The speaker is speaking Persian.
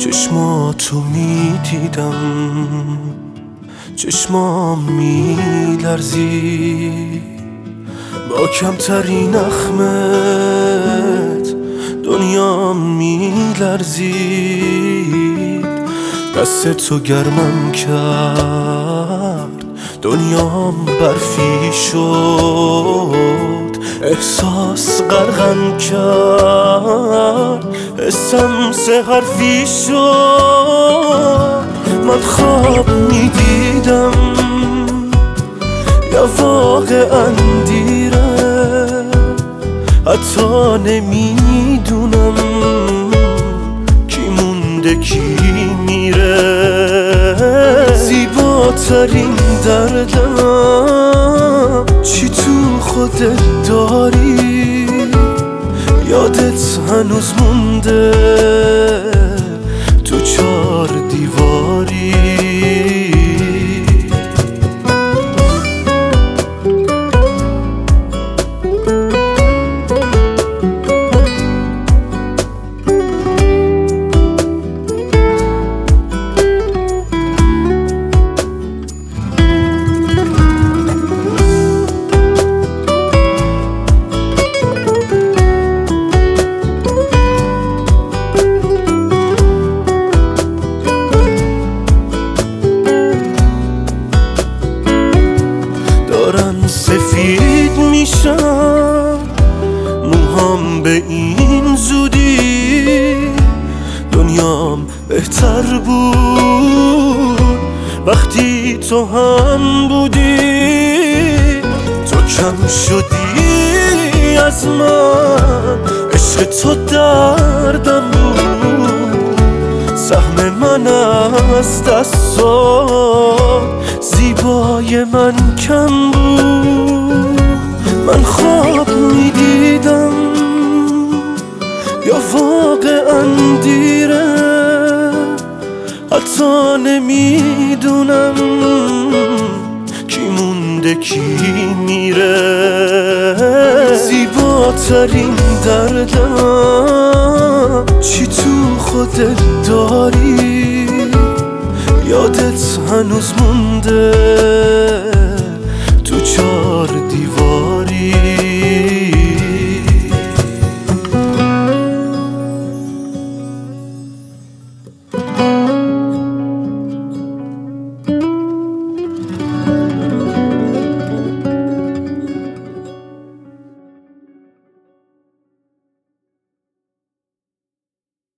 چشماتو میدیدم، چشمام میلرزید، با کمترین اخمت دنیام میلرزید. دستتو گرمم کرد دنیام برفی شد، احساس غرقم کرد حسم سه حرفی شد. من خواب میدیدم یا واقعا دیره، حتی نمیدونم کی مونده کی میره. زیباترین دردم چی تو خودت داری، یادت هنوز مونده تو 4 دیواری. سفید میشم موهام به این زودی، دنیام بهتر بود وقتی تو هم بودی. تو کم شدی از من، عشق تو دردم بود، سهم من از دستات زیبای من کم بود. من خواب میدیدم یا واقعا دیره، حتی نمیدونم کی مونده کی میره. زیباترین دردم چی تو خودت داری، یادت هنوز مونده